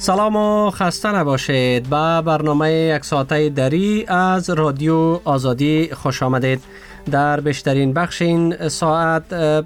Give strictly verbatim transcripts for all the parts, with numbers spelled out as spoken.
سلام و خسته نباشید. به برنامه یک ساعته دری از رادیو آزادی خوش آمدید. در بیشترین بخش این ساعت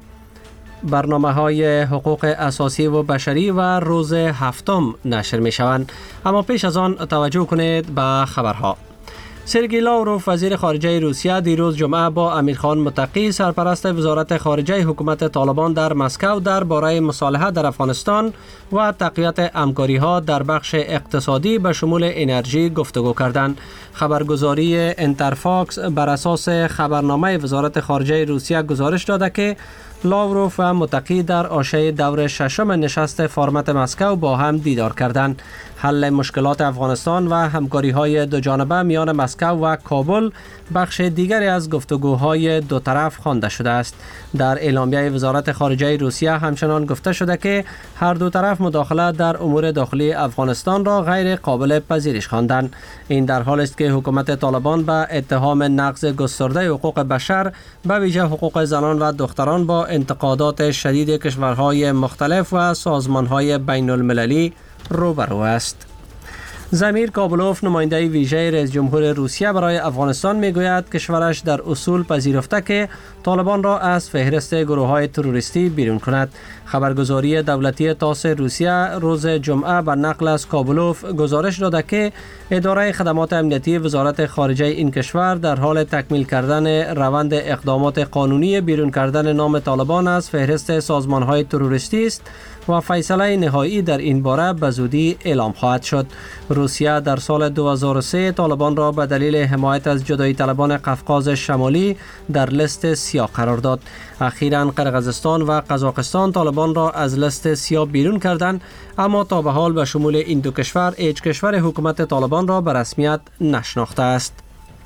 برنامه های حقوق اساسی و بشری و روز هفتم نشر می شوند. اما پیش از آن توجه کنید به خبرها. سرگئی لاوروف وزیر خارجه روسیه دیروز جمعه با امیرخان متقی سرپرست وزارت خارجه حکومت طالبان در مسکو درباره مصالحه در افغانستان و تقویت همکاری‌ها در بخش اقتصادی به شمول انرژی گفتگو کردند. خبرگزاری انترفاکس بر اساس خبرنامه وزارت خارجه روسیه گزارش داده که لاوروف و متقی در عرصه دور ششم نشست فرمت مسکو با هم دیدار کردند. حل مشکلات افغانستان و همکاری‌های دو جانبه میان مسکو و کابل بخش دیگری از گفتگوهای دو طرف خوانده شده است. در اعلامیه وزارت خارجه روسیه همچنان گفته شده که هر دو طرف مداخله در امور داخلی افغانستان را غیر قابل پذیرش خواندند. این در حالی است که حکومت طالبان به اتهام نقض گسترده حقوق بشر به ویژه حقوق زنان و دختران با انتقادات شدید کشورهای مختلف و سازمانهای بین المللی روبرو است. زمیر کابلوف نماینده ویژه رئیس جمهور روسیه برای افغانستان میگوید کشورش در اصول پذیرفته که طالبان را از فهرست گروه‌های تروریستی بیرون کند. خبرگزاری دولتی تاس روسیه روز جمعه بر نقل از کابلوف گزارش داده که اداره خدمات امنیتی وزارت خارجه این کشور در حال تکمیل کردن روند اقدامات قانونی بیرون کردن نام طالبان از فهرست سازمان‌های تروریستی است و فیصله نهایی در این باره به زودی اعلام خواهد شد. روسیه در سال دو هزار و سه طالبان را به دلیل حمایت از جدایی طلبان قفقاز شمالی در لیست سیاه قرار داد. اخیراً قرقیزستان و قزاقستان طالبان را از لیست سیاه بیرون کردند، اما تا به حال به شمول این دو کشور هیچ کشور حکومت طالبان را به رسمیت نشناخته است.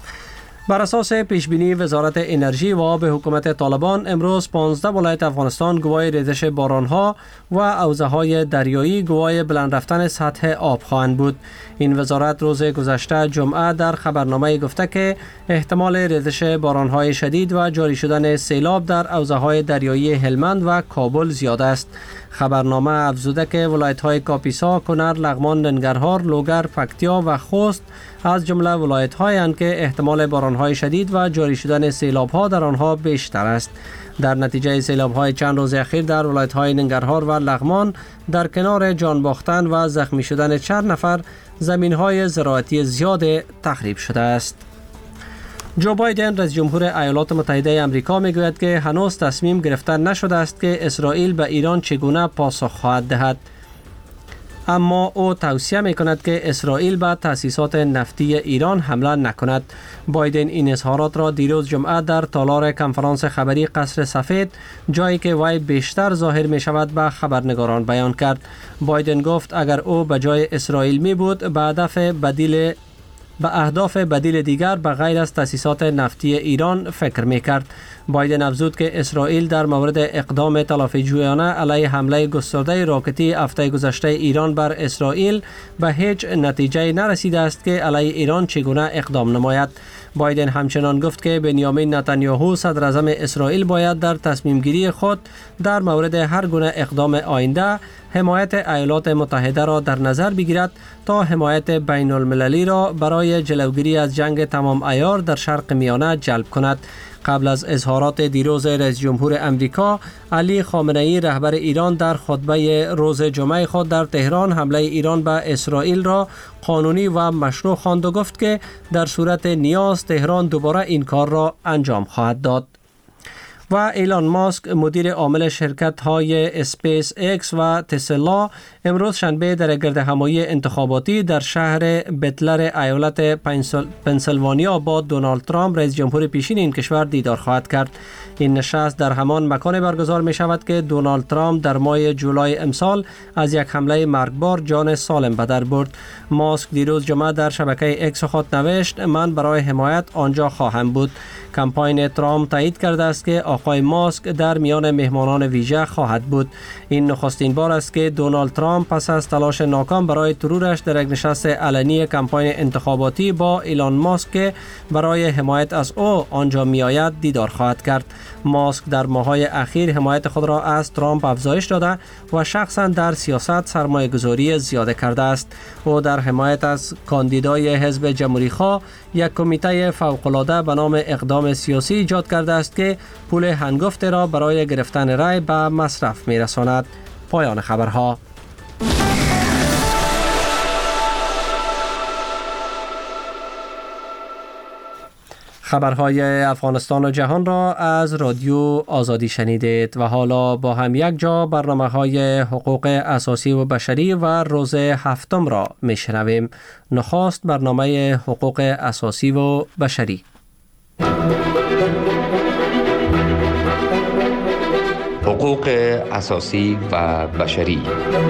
بر اساس پیشبینی وزارت انرژی و آب حکومت طالبان امروز پانزده ولایت افغانستان گواه ریزش بارانها و حوزه‌های دریایی گواه بلند رفتن سطح آب خواهند بود. این وزارت روز گذشته جمعه در خبرنامه گفته که احتمال ریزش بارانهای شدید و جاری شدن سیلاب در حوزه‌های دریایی هلمند و کابل زیاد است. خبرنامه افزوده که ولایت‌های کاپیسا، کنر، لغمان، ننگرهار، لوگر، پکتیا و خوست از جمله ولایت‌هایی اند که احتمال باران‌های شدید و جاری شدن سیلاب‌ها در آنها بیشتر است. در نتیجه سیلاب‌های چند روز اخیر در ولایت‌های ننگرهار و لغمان در کنار جان باختن و زخمی شدن چند نفر زمین‌های زراعتی زیاد تخریب شده است. جو بایدن رئیس جمهور ایالات متحده آمریکا میگوید که هنوز تصمیم گرفته نشده است که اسرائیل به ایران چگونه پاسخ خواهد دهد، اما او توصیه می کند که اسرائیل به تأسیسات نفتی ایران حمله نکند. بایدن این اظهارات را دیروز جمعه در تالار کنفرانس خبری قصر سفید، جایی که وی بیشتر ظاهر می شود، به خبرنگاران بیان کرد. بایدن گفت اگر او به جای اسرائیل می بود به هدف بدیل به اهداف بدیل دیگر به غیر از تأسیسات نفتی ایران فکر می‌کرد. بایدن افزود که اسرائیل در مورد اقدام تلافی‌جویانه علیه حمله گسترده راکتی هفته گذشته ایران بر اسرائیل به هیچ نتیجه نرسیده است که علیه ایران چگونه اقدام نماید. بایدن همچنان گفت که بنیامین نتانیاهو صدر اعظم اسرائیل باید در تصمیم گیری خود در مورد هر گونه اقدام آینده حمایت ایالات متحده را در نظر بگیرد تا حمایت بین المللی را برای جلوگیری از جنگ تمام عیار در شرق میانه جلب کند. قبل از اظهارات دیروز رئیس جمهور امریکا، علی خامنه‌ای رهبر ایران در خطبه روز جمعه خود در تهران حمله ایران به اسرائیل را قانونی و مشروع خواند و گفت که در صورت نیاز تهران دوباره این کار را انجام خواهد داد. و ایلان ماسک مدیر عامل شرکت های اسپیس ایکس و تسلا امروز شنبه در گردهمایی انتخاباتی در شهر بتلر ایالت پنسیلوانیا با دونالد ترامپ رئیس جمهور پیشین این کشور دیدار خواهد کرد. این نشست در همان مکان برگزار می شود که دونالد ترامپ در ماه جولای امسال از یک حمله مرگبار جان سالم به در برد. ماسک دیروز جمعه در شبکه ایکس خود نوشت من برای حمایت آنجا خواهم بود. کمپاین ترامپ تایید کرده است که آقای ماسک در میان مهمانان ویژه خواهد بود. این نخستین بار است که دونالد ترامپ پس از تلاش ناکام برای ترورش در یک نشست علنی کمپاین انتخاباتی با ایلان ماسک که برای حمایت از او آنجا می آید دیدار خواهد کرد. ماسک در ماه‌های اخیر حمایت خود را از ترامپ افزایش داده و شخصا در سیاست سرمایه گذاری زیاده کرده است. او در حمایت از کاندیدای حزب جمهوری خواه یک کمیته فوق‌العاده به نام اقدام سیاسی ایجاد کرده است که پول هنگفت را برای گرفتن رای به مصرف می رساند. پایان خبرها. خبرهای افغانستان و جهان را از رادیو آزادی شنیدید و حالا با هم یک جا برنامه‌های حقوق اساسی و بشری و روز هفتم را میشنویم. نخست برنامه حقوق اساسی و بشری. حقوق اساسی و بشری.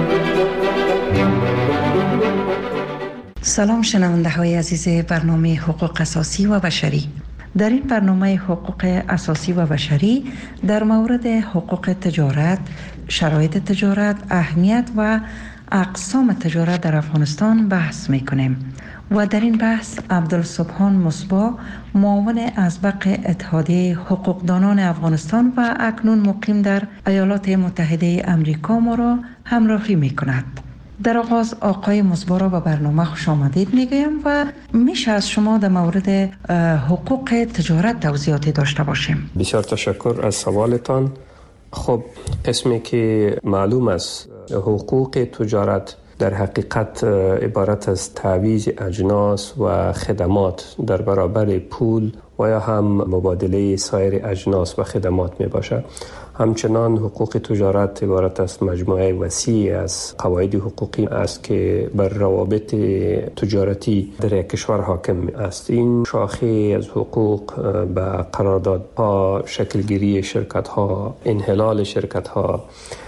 سلام شنونده های عزیز برنامه حقوق اساسی و بشری. در این برنامه حقوق اساسی و بشری در مورد حقوق تجارت، شرایط تجارت، اهمیت و اقسام تجارت در افغانستان بحث میکنیم و در این بحث عبدالسبحان مصباح، معاون اسبق اتحادیه حقوقدانان افغانستان و اکنون مقیم در ایالات متحده امریکا ما را همراهی میکند. در آغاز آقای مصباح را به برنامه خوش آمدید میگویم و میشه از شما در مورد حقوق تجارت توضیحاتی داشته باشیم. بسیار تشکر از سوالتان. خب قسمی که معلوم است حقوق تجارت در حقیقت عبارت از تعویض اجناس و خدمات در برابر پول و یا هم مبادله سایر اجناس و خدمات می باشد. همچنان حقوق تجارت عبارت از مجموعه وسیع از قواعد حقوقی است که بر روابط تجارتی در یک کشور حاکم است. این شاخه از حقوق به قراردادها، شکلگیری شرکت‌ها، انحلال شرکت‌ها،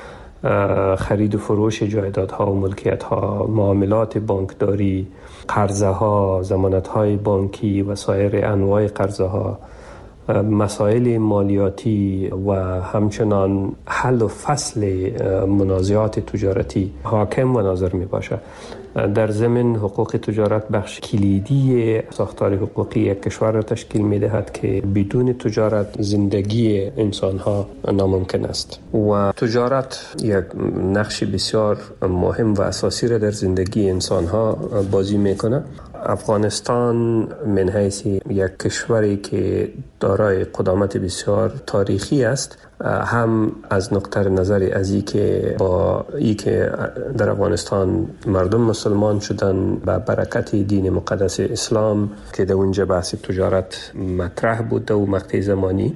خرید و فروش جایدادها و ملکیت‌ها، معاملات بانکداری، قرضه‌ها، ضمانت‌های بانکی و سایر انواع قرضه‌ها، مسائل مالیاتی و همچنان حل و فصل منازعات تجارتی حاکم و ناظر می باشد. در ضمن حقوق تجارت بخش کلیدی ساختار حقوقی یک کشور را تشکیل می دهد که بدون تجارت زندگی انسان ها ناممکن است و تجارت یک نقش بسیار مهم و اساسی را در زندگی انسان ها بازی می کند. افغانستان من حیث یک کشوری که دارای قدامت بسیار تاریخی است، هم از نقطه نظر از این که با ای که در افغانستان مردم مسلمان شدن به برکت دین مقدس اسلام که در اونجا بحث تجارت مطرح بود و مقطع زمانی،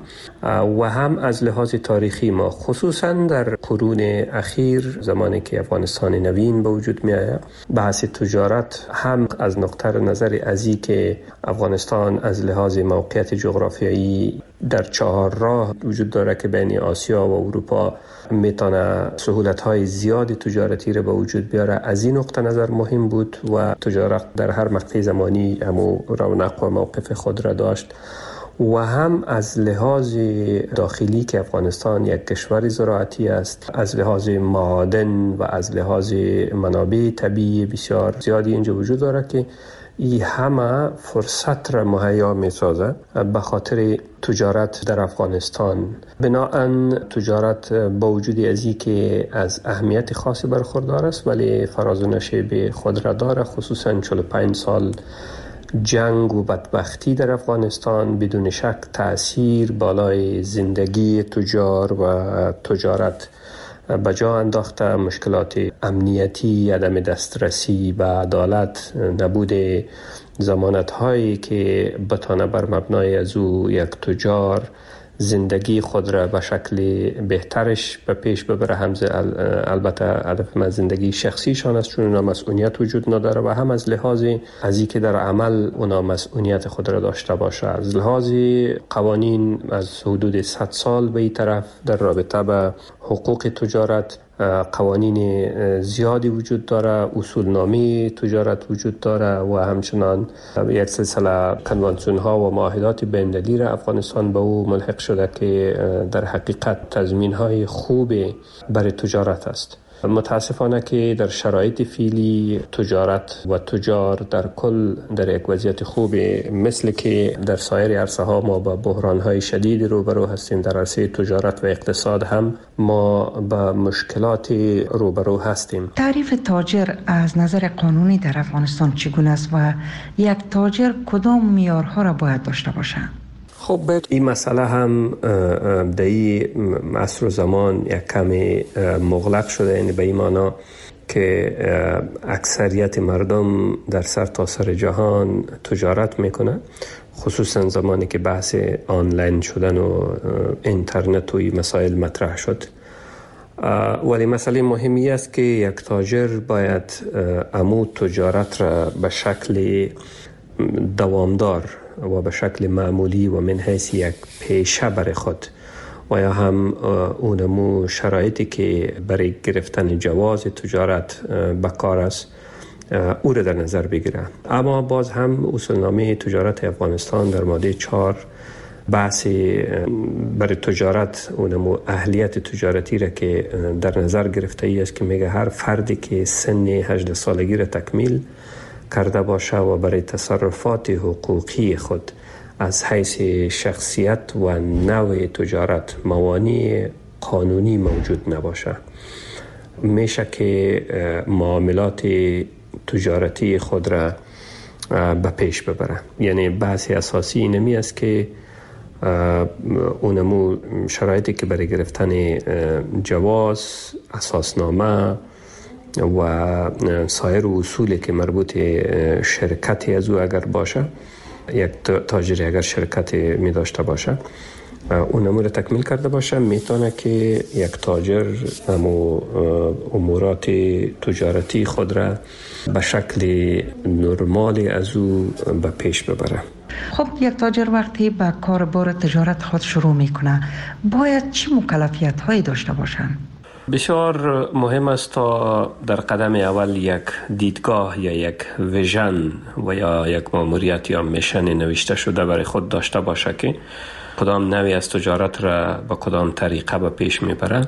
و هم از لحاظ تاریخی ما خصوصا در قرون اخیر زمانی که افغانستان نوین به وجود می آید، بحث تجارت هم از نقطه نظر از این که افغانستان از لحاظ موقعیت جغرافیایی در چهار راه وجود داره که بین آسیا و اروپا میتونه سهولت‌های زیاد تجارتی را به وجود بیاره، از این نقطه نظر مهم بود و تجارت در هر مقطع زمانی همو رونق و موقف خود را داشت. و هم از لحاظ داخلی که افغانستان یک کشور زراعتی است، از لحاظ معادن و از لحاظ منابع طبیعی بسیار زیادی اینجا وجود داره که این همه فرصت را مهیا می سازه به خاطر تجارت در افغانستان. بنابراین تجارت با وجود ازی که از اهمیت خاصی برخوردار است ولی فراز و نشیب خود را داره، خصوصا چهل و پنج سال جنگ و بدبختی در افغانستان بدون شک تأثیر بالای زندگی تجار و تجارت بجا انداخته. مشکلات امنیتی، عدم دسترسی به عدالت، نبود ضمانت هایی که بتانه بر مبنای از او یک تجار زندگی خود را به شکل بهترش به پیش ببره. هم البته هدف من زندگی شخصیشان است چون اونا مسئولیت وجود نداره و هم از لحاظ از این که در عمل اونا مسئولیت خود را داشته باشه. از لحاظ قوانین از حدود صد سال به این طرف در رابطه به حقوق تجارت قوانین زیادی وجود داره، اصولنامه تجارت وجود داره و همچنان یک سلسله کنوانسیون ها و معاهدات بین‌المللی را افغانستان به او ملحق شده که در حقیقت تضمین های خوب برای تجارت است. متاسفانه که در شرایط فعلی تجارت و تجار در کل در یک وضعیت خوب، مثل که در سایر عرصه ها ما با بحران های شدید روبرو هستیم، در عرصه تجارت و اقتصاد هم ما با مشکلات روبرو هستیم. تعریف تاجر از نظر قانونی در افغانستان چگونه است و یک تاجر کدام معیارها را باید داشته باشد؟ خب این مسئله هم در این عصر و زمان یک کمی مغلق شده، یعنی به این معنی که اکثریت مردم در سر تا سر جهان تجارت میکنه، خصوصا زمانی که بحث آنلاین شدن و اینترنت و این مسائل مطرح شد. ولی مسئله مهمی است که یک تاجر باید امو تجارت را به شکل دوامدار و به شکل معمولی و من حیث یک پیشه برای خود و یا هم اونمو شرایطی که برای گرفتن جواز تجارت بکار است او را در نظر بگیره. اما باز هم اصولنامه تجارت افغانستان در ماده چهار بحث برای تجارت اونمو اهلیت تجارتی را که در نظر گرفته ای است که میگه هر فردی که سن هجده سالگی را تکمیل کرده باشه و برای تصرفات حقوقی خود از حیث شخصیت و نوع تجارت موانع قانونی موجود نباشه، میشه که معاملات تجارتی خود را به پیش ببره. یعنی بحث اساسی اینمی است که اونمو شرایطی که برای گرفتن جواز، اساسنامه و سایر اصولی که مربوط شرکتی از او اگر باشه، یک تاجری اگر شرکت می داشته باشه اون امور تکمیل کرده باشه، میتونه که یک تاجر امو امورات تجارتی خود را به شکل نرمال از او به پیش ببره. خب یک تاجر وقتی به کاربار تجارت خود شروع میکنه باید چه مکلفیت هایی داشته باشند؟ بسیار مهم است تا در قدم اول یک دیدگاه یا یک ویژن و یا یک ماموریت یا میشن نوشته شده برای خود داشته باشه که کدام نوعی از تجارت را به کدام طریقه به پیش میبره.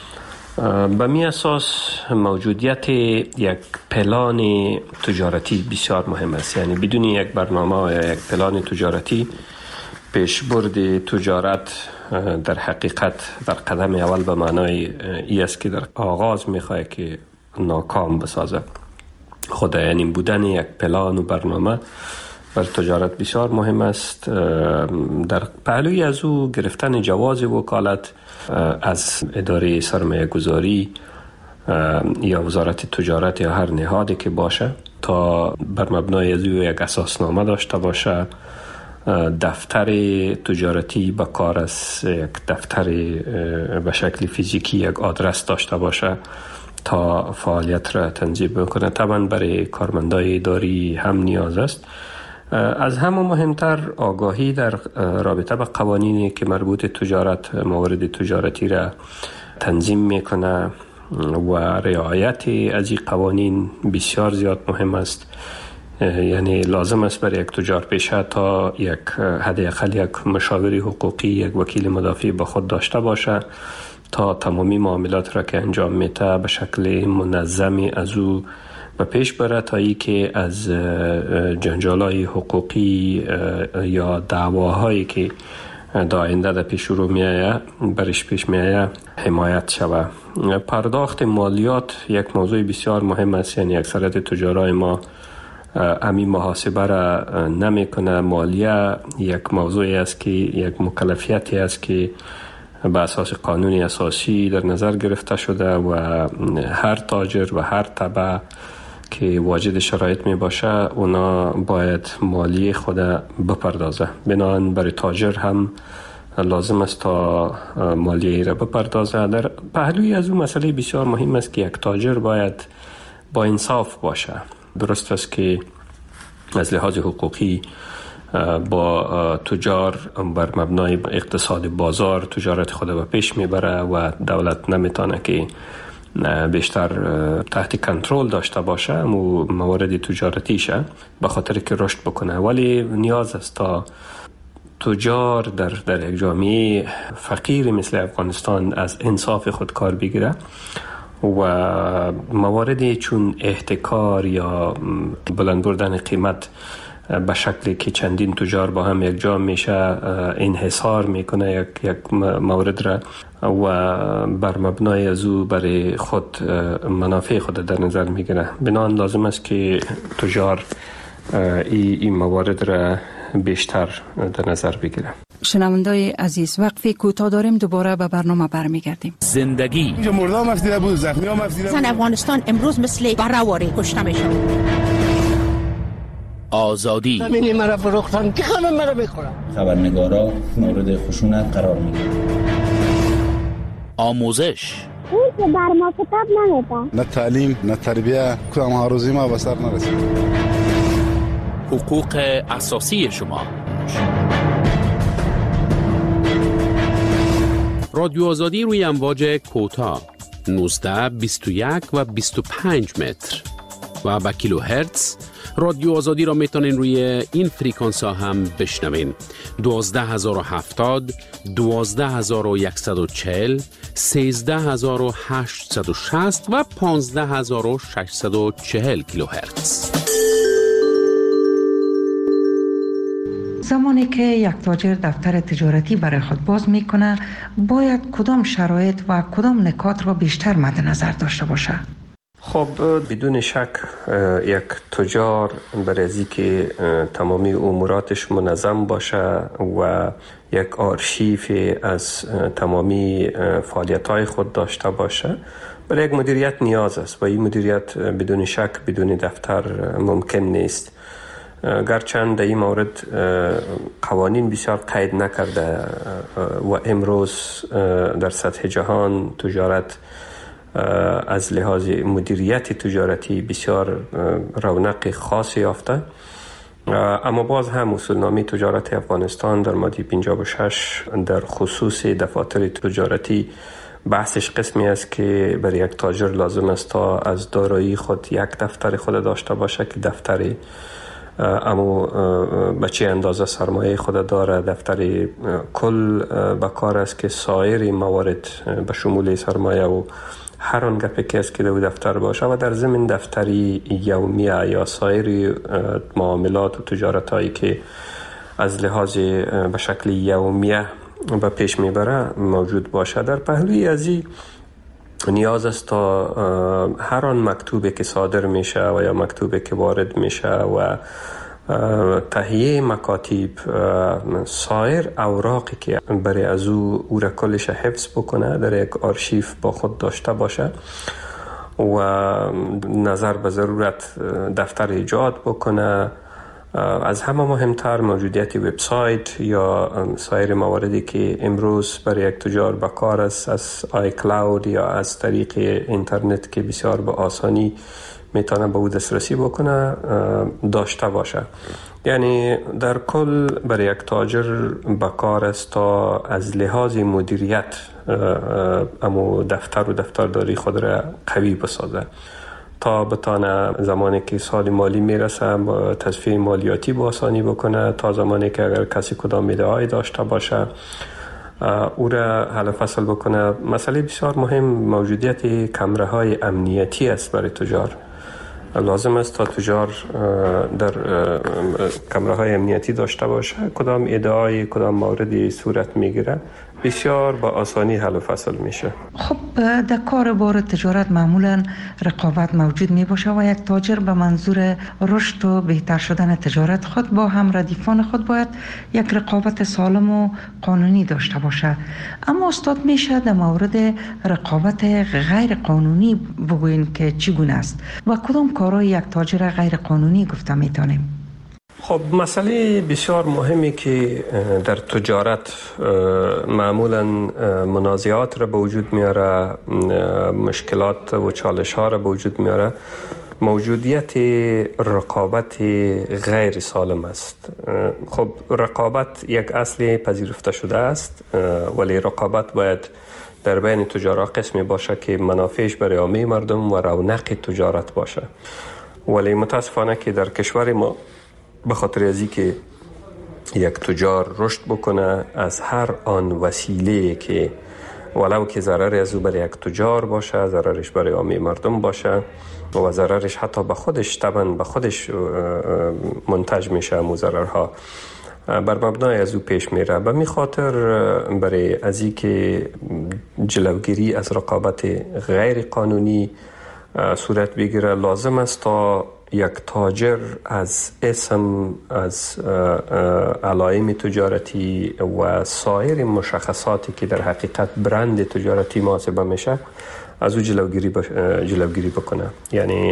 به می اساس موجودیت یک پلان تجارتی بسیار مهم است. یعنی بدون یک برنامه یا یک پلان تجارتی پیشبرد تجارت در حقیقت در قدم اول به معنای ای است که در آغاز میخواه که ناکام بسازه. خود یعنی بودن یک پلان و برنامه بر تجارت بسیار مهم است. در پهلوی از او گرفتن جواز وکالت از اداره سرمایه گذاری یا وزارت تجارت یا هر نهادی که باشه تا بر مبنای از او یک اساسنامه داشته باشه، دفتر تجارتی به کار است، یک دفتر به شکل فیزیکی یک آدرس داشته باشه تا فعالیت را تنظیم بکنه. طبعا برای کارمندای اداری هم نیاز است. از همه مهمتر آگاهی در رابطه به قوانینی که مربوط تجارت، موارد تجارتی را تنظیم میکنه و رعایت از این قوانین بسیار زیاد مهم است. یعنی لازم است برای یک تجار پیشه تا یک حداقل یک مشاور حقوقی، یک وکیل مدافع با خود داشته باشه تا تمامی معاملات را که انجام میده به شکل منظمی از او به پیش بره تا ای که از جنجالای حقوقی یا دعواهایی که در آینده در پیش رو میآید برش پیش میآید حمایت شود. پرداخت مالیات یک موضوع بسیار مهم است. یعنی اکثریت تجارای ما امی محاسبه را نمی کنه. مالیه یک موضوعی است که یک مکلفیتی است که به اساس قانونی اساسی در نظر گرفته شده و هر تاجر و هر تبع که واجد شرایط می باشه اونا باید مالیه خود بپردازه. بنابراین برای تاجر هم لازم است تا مالیه را بپردازه. در پهلوی از اون مسئله بسیار مهم است که یک تاجر باید با انصاف باشه. درست است که از لحاظ حقوقی با تجار بر مبنای اقتصاد بازار تجارت خود به پیش میبره و دولت نمیتونه که بیشتر تحت کنترل داشته باشه و موارد تجارتیشه به خاطر که رشد بکنه، ولی نیاز است تا تجار در در یک جامعه فقیر مثل افغانستان از انصاف خود کار بگیره و مواردی چون احتکار یا بلند بردن قیمت به شکلی که چندین تجار با هم یک جا میشه انحصار میکنه یک یک مورد را و بر مبنای از او برای خود منافع خود در نظر میگیره. بنابراین لازم است که تجار این ای موارد را بیشتر در نظر بگیره. شنوندای عزیز، وقفی کوتاه داریم، دوباره به برنامه برمیگردیم. زندگی اینجا مردم افزیده بود، زخمی هم افزیده بود. زن افغانستان امروز مثل برهواری کشته میشه. آزادی زمینی مرا فروختن که خانم مرا بخورم. خبرنگارا مورد خشونت قرار میگیرن. آموزش اون که بر ما کتاب نمیده. نه تعلیم نه تربیه، کدام ها روزی ما به سر نرسید. حقوق اساسی شما. رادیو آزادی روی امواج کوتاه نوزده، بیست و یک و بیست و پنج متر و با کیلو هرتز. رادیو آزادی را میتونین روی این فریکانس ها هم بشنوین: دوازده هزار و هفتاد، دوازده هزار و صد و چهل، سیزده هزار و هشتصد و شصت و پانزده هزار و ششصد و چهل کیلو هرتز. زمانی که یک تاجر دفتر تجارتی برای خود باز میکنه، باید کدام شرایط و کدام نکات را بیشتر مد نظر داشته باشه؟ خب بدون شک یک تجار برای از اینکه تمامی اموراتش منظم باشه و یک آرشیف از تمامی فعالیت‌های خود داشته باشه، برای یک مدیریت نیاز است و این مدیریت بدون شک بدون دفتر ممکن نیست. گرچند در این مورد قوانین بسیار قید نکرده و امروز در سطح جهان تجارت از لحاظ مدیریت تجارتی بسیار رونق خاصی یافته، اما باز هم اصولنامه تجارت افغانستان در ماده پنجاه و شش در خصوص دفاتر تجارتی بحثش قسمی است که برای یک تاجر لازم است تا از دارایی خود یک دفتر خود داشته باشه که دفتر اما به چه اندازه سرمایه خود داره، دفتر کل به کار است که سایر موارد به شمول سرمایه و هر آن گپی که است که در دفتر باشه و در ضمن دفتری یومیه یا سایر معاملات و تجارت هایی که از لحاظ به شکل یومیه به پیش میبره موجود باشه. در پهلوی از این نیاز است تا هر آن مکتوبی که صادر میشه و یا مکتوبی که وارد میشه و تهیه مکاتب سایر اوراقی که برای از او او را کلش حفظ بکنه در یک آرشیف با خود داشته باشه و نظر به ضرورت دفتر ایجاد بکنه. از همه مهمتر موجودیت وبسایت یا سایر مواردی که امروز برای یک تجار به کار است از آی کلاود یا از طریق اینترنت که بسیار به آسانی میتونه به او دسترسی بکنه داشته باشه. یعنی در کل برای یک تاجر به کار است تا از لحاظ مدیریت اما دفتر و دفترداری خود را قوی بسازه تا بتانه زمانی که سال مالی میرسه تصفیه مالیاتی با آسانی بکنه، تا زمانی که اگر کسی کدام میده‌ای داشته باشه او را حل فصل بکنه. مسئله بسیار مهم موجودیت کمره های امنیتی است برای تجار. لازم است تا تجار در کمره های امنیتی داشته باشه، کدام ادعای کدام موردی صورت میگیره بسیار با آسانی حل و فصل میشه. خب در کار بار تجارت معمولا رقابت موجود می باشه و یک تاجر به منظور رشد و بهتر شدن تجارت خود با هم ردیفان خود باید یک رقابت سالم و قانونی داشته باشه. اما استاد میشه در مورد رقابت غیر قانونی بگوین که چگونه است و کدام کارهای یک تاجر غیر قانونی گفته میتونیم؟ خب مسئله بسیار مهمی که در تجارت معمولا منازعات را به وجود میاره، مشکلات و چالش ها را به وجود میاره، موجودیت رقابت غیر سالم است. خب رقابت یک اصل پذیرفته شده است، ولی رقابت باید در بین تجارا قسمی باشه که منافعش برای عامه مردم و رونق تجارت باشه. ولی متاسفانه که در کشور ما به خاطر ازی که یک تجار رشد بکنه، از هر آن وسیله که ولو که ضرر از او برای یک تجار باشه، ضررش برای عامه مردم باشه و ضررش حتی به خودش طبعا به خودش منتج میشه، مو ضررها بر مبنای از او پیش میره. به می خاطر برای ازی که جلوگیری از رقابت غیر قانونی صورت بگیره، لازم است تا یک تاجر از اسم، از علائم تجارتی و سایر مشخصاتی که در حقیقت برند تجارتی محاسبه میشه از او جلوگیری بش... جلوگیری بکنه. یعنی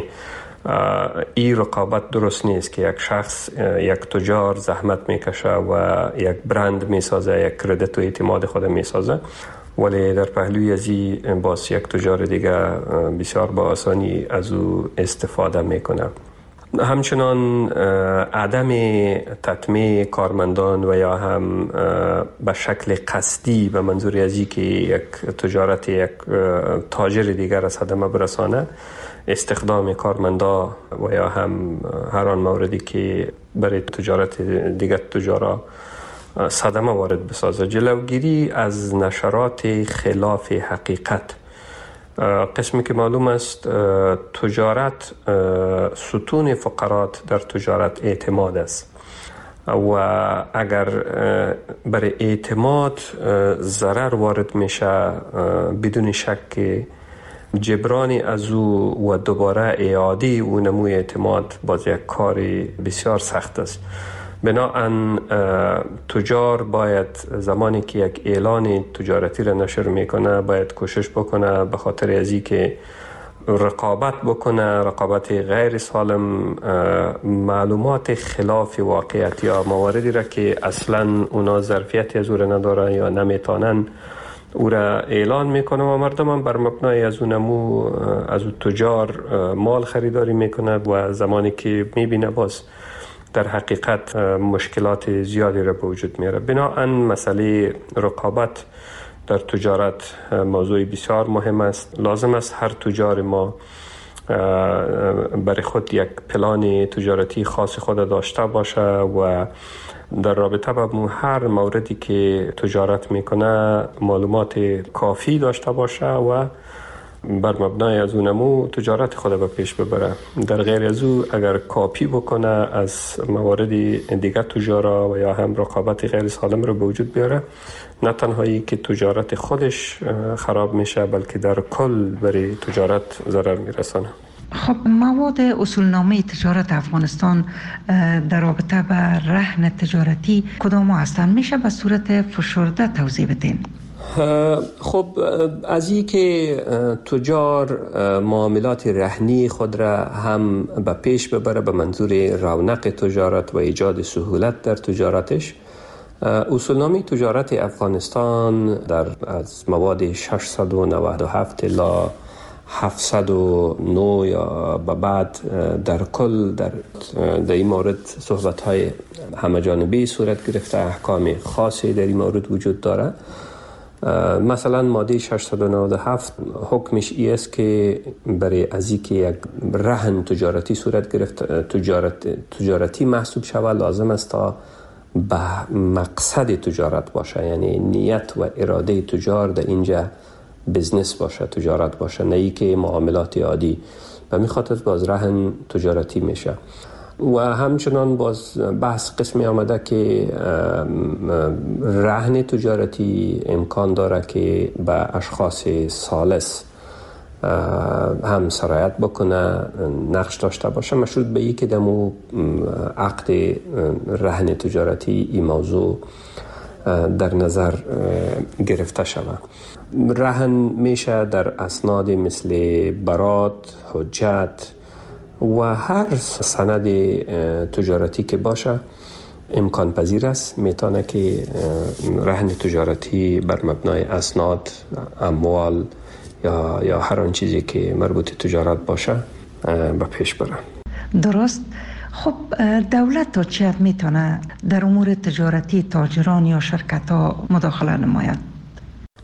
این رقابت درست نیست که یک شخص، یک تجار زحمت میکشه و یک برند میسازه، یک کردیت و اعتماد خود میسازه، ولی در پهلوی ازی باز یک تجار دیگه بسیار با آسانی از او استفاده میکنه. همچنان عدم تطمیع کارمندان و یا هم به شکل قصدی به منظور ازی که یک تجارت یک تاجر دیگر از صدمه برسانه، استخدام کارمندا و یا هم هر آن موردی که برای تجارت دیگر تجارا صدمه وارد بسازه. جلوگیری از نشرات خلاف حقیقت. قسمی که معلوم است تجارت، ستون فقرات در تجارت اعتماد است و اگر برای اعتماد ضرر وارد میشه، بدون شک جبرانی از او و دوباره اعاده او نموی اعتماد باز یک کاری بسیار سخت است. بناهن تجار باید زمانی که یک اعلان تجارتی را نشر میکنه باید کوشش بکنه به خاطر ازی که رقابت بکنه، رقابت غیر سالم، معلومات خلاف واقعیت یا مواردی را که اصلا اونا ظرفیتی از او را ندارن یا نمیتونن او را اعلان میکنه و مردم هم بر مبنای از اون نمو از اون تجار مال خریداری میکنه و زمانی که میبینه باز در حقیقت مشکلات زیادی را به وجود میاره. بناهن مسئله رقابت در تجارت موضوع بسیار مهم است. لازم است هر تجار ما برای خود یک پلان تجارتی خاص خود داشته باشه و در رابطه با هر موردی که تجارت میکنه معلومات کافی داشته باشه و بر مبنای از اونمو تجارت خود به پیش ببره. در غیر از او اگر کاپی بکنه از موارد دیگر تجارا و یا هم رقابت غیر سالم رو به وجود بیاره، نه تنهایی که تجارت خودش خراب میشه بلکه در کل برای تجارت ضرر میرسانه. خب مواد اصولنامه تجارت افغانستان در رابطه با رهن تجارتی کدام هستند؟ میشه به صورت فشرده توضیح بدین؟ خب از این که تجار معاملات رهنی خود را هم به پیش ببره به منظور رونق تجارت و ایجاد سهولت در تجارتش، اصولنامه تجارت افغانستان در از مواد ششصد و نود و هفت الی هفتصد و نه یا به بعد در کل در در این مورد صحبت های همه جانبی صورت گرفته، احکام خاصی در این مورد وجود داره. مثلا ماده ششصد و نود و هفت حکمش ای است که برای از اینکه یک رهن تجارتی صورت گرفت تجارت تجارتی محسوب شود لازم است تا به مقصد تجارت باشه، یعنی نیت و اراده تجار در اینجا بزنس باشه، تجارت باشه، نه ای که معاملات عادی. و می خاطر باز رهن تجارتی میشه. و همچنان باز بحث قسمی آمده که رهن تجارتی امکان داره که به اشخاص ثالث هم سرایت بکنه، نقش داشته باشه، مشروط به این که دمو عقد رهن تجارتی این موضوع در نظر گرفته شود. رهن میشه در اسناد مثل برات، حجت و هر سند تجارتی که باشه امکان پذیر است. میتونه که رهن تجارتی بر مبنای اسناد، اموال یا یا هر آن چیزی که مربوط تجارت باشه به پیش بره. درست. خب دولت تا چه حد میتونه در امور تجارتی تاجران یا شرکت ها مداخله نماید؟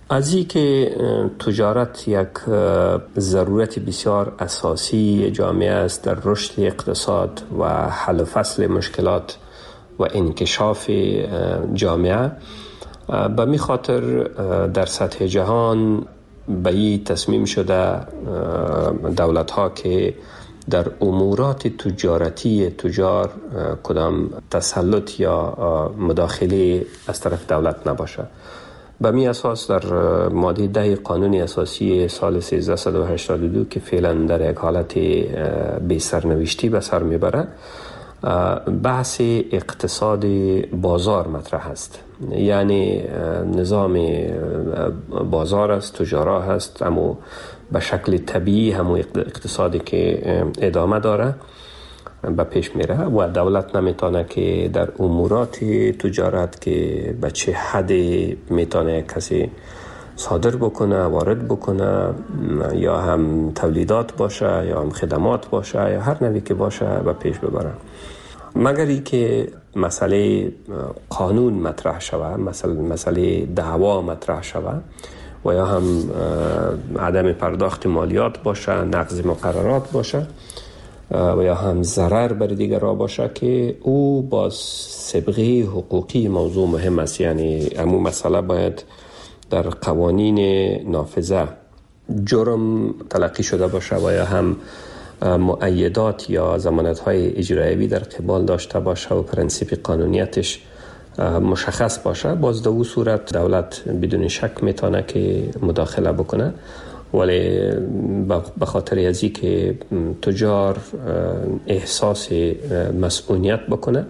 از این که تجارت یک ضرورت بسیار اساسی جامعه است در رشد اقتصاد و حل و فصل مشکلات و انکشاف جامعه، به می خاطر در سطح جهان به این تصمیم شده دولت ها که در امورات تجارتی تجار کدام تسلط یا مداخله از طرف دولت نباشه. به می اساس در ماده ده قانون اساسی سال سیزده و هشتاد و دو که فعلا در یک حالت بی سرنوشتی به سر میبره، بحث اقتصاد بازار مطرح است. یعنی نظام بازار است، تجارت هست، اما به شکل طبیعی همون اقتصادی که ادامه داره به پیش میره و دولت نمیتونه که در امورات تجارت که به چه حد میتونه کسی صادر بکنه، وارد بکنه، یا هم تولیدات باشه یا هم خدمات باشه یا هر نوعی که باشه به پیش ببره، مگر ای که مسئله قانون مطرح شوه، مسئله مسئله دعوا مطرح شوه و یا هم عدم پرداخت مالیات باشه، نقض مقررات باشه و یا هم ضرر بر دیگران باشه که او باز سابقه حقوقی موضوع مهم است. یعنی همون مسئله باید در قوانین نافذه جرم تلقی شده باشه و یا هم مؤیدات یا ضمانت‌های اجرایی در قبال داشته باشه و پرنسیپ قانونیتش مشخص باشه. باز در اون صورت دولت بدون شک میتونه که مداخله بکنه، ولی به خاطر ازی که تجار احساس مسئولیت بکنه،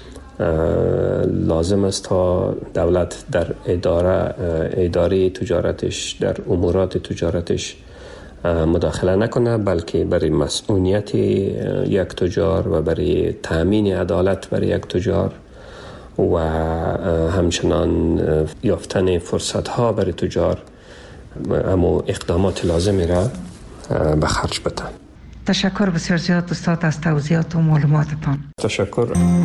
لازم است تا دولت در اداره اداره تجارتش، در امورات تجارتش مداخله نکنه، بلکه برای مسئولیت یک تجار و برای تامین عدالت برای یک تجار و همچنان یافتن فرصت ها برای تجار اما اقدامات لازمی را به خرج بده. تشکر بسیار زیاد استاد از توضیحات و معلوماتتان. تشکر.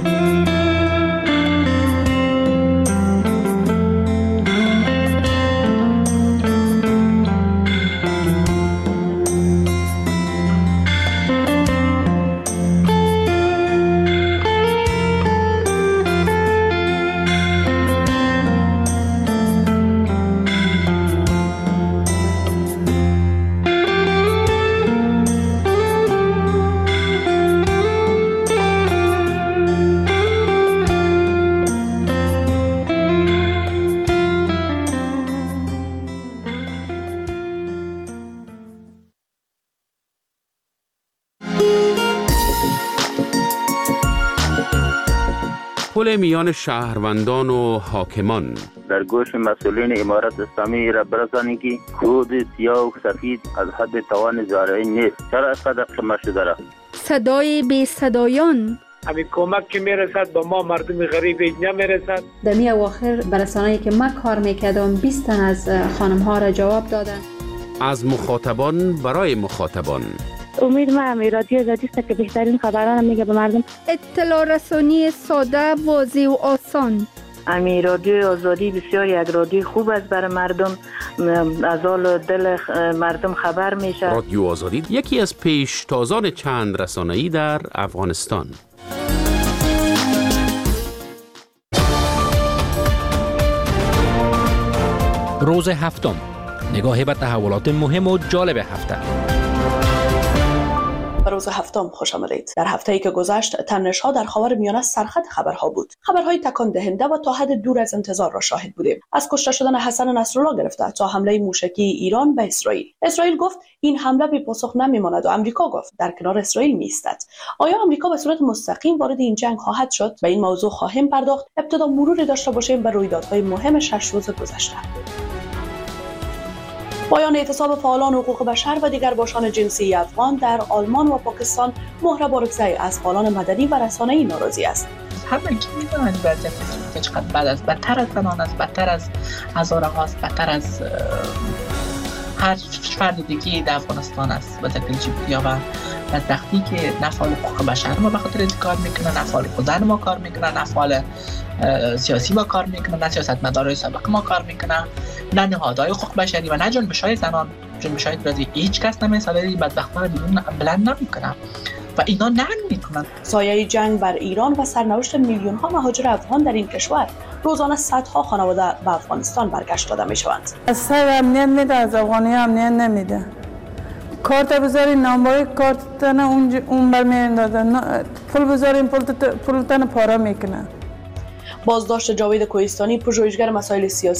پل میان شهروندان و حاکمان. در گوش مسئولین امارت اسلامی را برسانید که کود سیاه و سفید از حد توان زارعی نیست. چرا اینقدر قمه شده را؟ صدای بی صدایان. همین کمک که میرسد به ما مردم غریب نمیرسد. در می اواخر برسانه‌ای که من کار میکردم بیست تن از خانم ها را جواب دادن. از مخاطبان برای مخاطبان. امید ما هم رادیو آزادی است که بهترین خبران میگه به مردم. اطلاع رسانی ساده، واضح و آسان. امی رادیو آزادی بسیار یک رادیو خوب است برای مردم، از حال دل مردم خبر میشه. رادیو آزادی یکی از پیشتازان چند رسانه‌ای در افغانستان. روز هفتم، نگاهی به تحولات مهم و جالب هفته. به روز هفتم خوش آمدید. در هفته‌ای که گذشت تنش‌ها در خاورمیانه سرخط خبرها بود. خبرهای تکان دهنده و تا حد دور از انتظار را شاهد بودیم. از کشته شدن حسن نصرالله گرفته تا حمله موشکی ایران به اسرائیل. اسرائیل گفت این حمله بی پاسخ نمیماند و آمریکا گفت در کنار اسرائیل می‌ایستد. آیا آمریکا به صورت مستقیم وارد این جنگ خواهد شد؟ به این موضوع خواهیم پرداخت. ابتدا مروری داشته باشیم به رویدادهای مهم شش روز گذشته. پایان اعتصاب فعالان حقوق بشر و دیگر باشان جنسی افغان در آلمان و پاکستان مهر بارگذاری از فعالان مدنی و رسانه‌ای ناراضی است. همگی می‌دونند وضعیت که چقدر بد است، بدتر از زنان است، بدتر از هزاره هاست، بدتر از هر فرد دیگه در افغانستان است. به دلیل جبهه و بدبختی که نفعال حقوق بشر ما به خاطر از کار میکنن، نفعال زن ما کار میکنن، نفعال سیاسی ما کار میکنن، نه سیاستمدارای سابق ما کار میکنن. نه نهادهای حقوق بشری و نه جنبش های زنان، جنبش های اعتراضی، هیچ کس نمی‌صدای بدبختان رو بدون بلند نمی‌کنه و اینا نه میکنن. سایه جنگ بر ایران و سرنوشت میلیون ها مهاجر افغان در این کشور، روزانه صدها خانواده به افغانستان برگشت داده می شوند. از سر امنیت میده، از افغانی امنیت نمیده. کارت بذاری نامبای کارت تنه اون بر میاندازه، پول بذاریم پول تنه پاره میکنه. بازداشت جاوید کوهستانی، پژوهشگر مسائل سیاسی